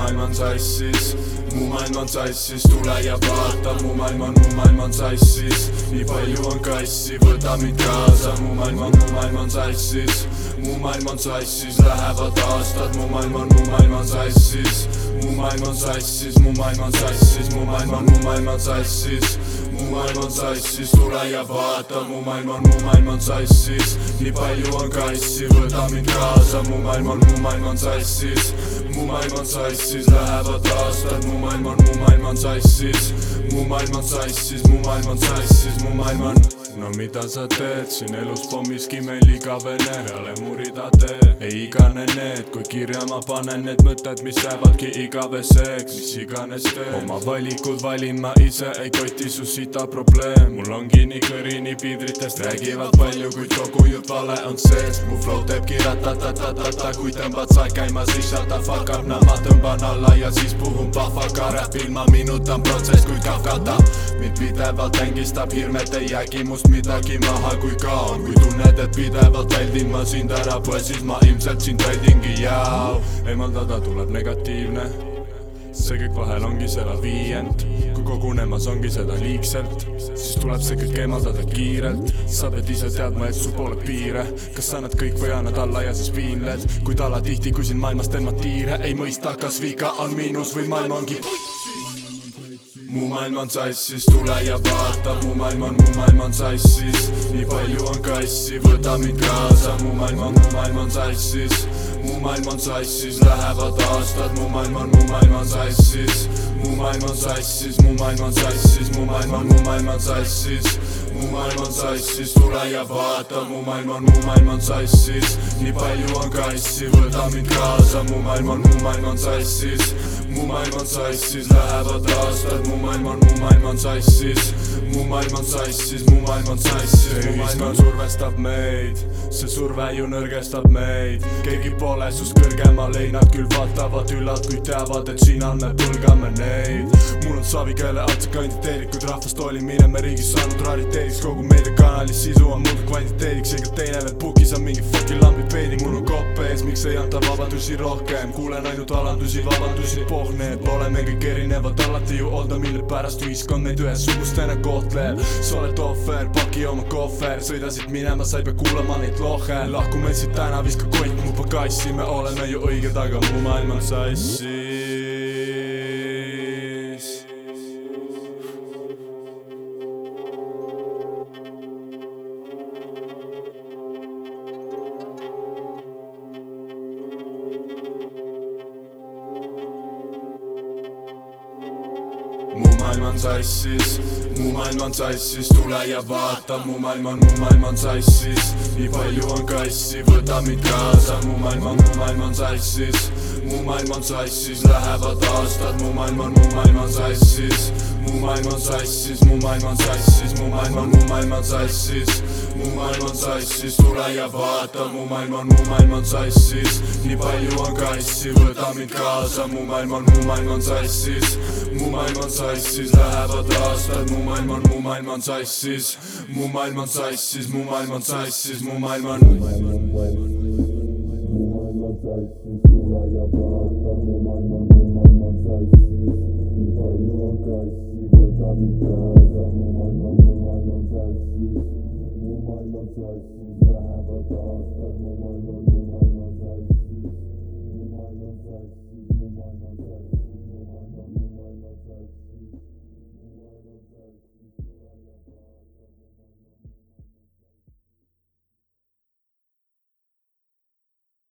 maailm on sassis, mu maailm on sassis, tule ja vaata, mu maailm on sassis. Nii palju on kassi, võta mind kaasa, mu maailm on sassis, mu maailm on sassis, lähevad aastad, mu maailm on sassis, mu maailm on sassis, mu maailm on sassis, mu maailm on sassis, mu maailm on sassis, tule ja vaata, mu maailm on sassis. Nii palju on kassi, võta mind kaasa, mu maailm on sassis, mu maailm on sassis, lähevad aastad, mu maailm on sassis, mu maailm on sassis, mu maailm on sassis, mu maailm on. No mida sa teed, siin elus pommiski meil igavene, peale murida tee, ei igane need, kui kirja ma panen need mõtted, mis jäävadki igaveseks, mis iganes teed. Oma valikud valin ma ise, ei koti su sita probleem, mul ongi nii kõri, nii piidritest räägivad palju, kuid kogu jutt vale on sees. Mu flow teebki ratatatata, kui tõmbad sa käima, siis shut the fuck up, ma tõmban alla ja siis puhun pahvaga. Rap ilma minuta on protsess, kui kafkata mind pidevalt ängistab hirm, et ei jäägi must midagi maha, kui kaon. Kui tunned, et pidevalt väldin ma sind ära põe, siis ma ilmselt sind väldingi ja eemaldada tuleb negatiivne. See kõik vahel ongi seda viiend, kui kogunemas ongi seda liigselt, siis tuleb see kõik eemaldada kiirelt. Sa pead ise teadma, et sul pole piire, kas annad kõik või annad alla ja siis piinled. Kuid alatihti, kui siin maailmas teen ma tiire, ei mõista, kas viga on miinus või maailm ongi. Mu maailm on sassis, tule ja vaata, mu maailm on sassis. Nii palju on kassi, võta mind kaasa, mu maailm on sassis, mu maailm on sassis, lähevad aastad, mu maailm on sassis, mu maailm on sassis, mu maailm on sassis, mu maailm on sassis, mu maailm on sassis, tule ja vaata, mu maailm on sassis. Nii palju on kassi, võta mind kaasa, mu maailm on sassis, mu maailm on sassis, lähevad aastad, mu maailm on sassis, mu maailm on sassis, mu maailm on sassis. See ühiskond survestab meid, see surve ju nõrgestab meid. Keegi pole sust kõrgemal, ei nad küll vaatavad üllalt, kuid teavad, et siin all me põlgame neid. Mul on savi, kelle alt see kanditeerikud, rahvast oli minema riigis saanud rariteeriks. Kogu meediakanalis sisu on muudud kvantiteeriks, ega teine veel pukis on mingi fucking lambipeedik. Mul on kopp ees, miks ei anta vabadusi rohkem, kuulen ainult alandusi, vabandusi. Need oleme kõik erinevad, alati ju olda, mille pärast ühiskond meid ühesugustena kohtleb. Sa oled ohver, paki oma kohver, sõida siit minema, sa ei pea kuulama neid lohe. Lahkume siit täna, viska koit mu pagassi, me oleme ju õiged, aga mu maailm on sassis. Mu maailm on sassis, mu maailm on sassis, tule ja vaata, mu maailm on sassis. Nii palju on kassi, võta mind kaasa, mu maailm on sassis, mu maailm on sassis, lähevad aastad, mu maailm on sassis, mu maailm on sassis, mu maailm on sassis, mu maailm on sassis, mu maailm on sassis, tule ja vaata, mu maailm on sassis. Nii palju on kassi, võta mind kaasa, mu maailm on sassis, mu maailm on sassis, lähevad aastad, mu maailm on sassis, mu maailm on sassis, mu maailm on sassis, mu maailm on. Mu maailm on sassis, tule ja vaata, mu maailm on sassis. Nii palju on kassi, võta mind kaasa, mu maailm on sassis, mu maailm on sassis, lähevad aastad, mu maailm on sassis, mu maailm on sassis, mu maailm on sassis.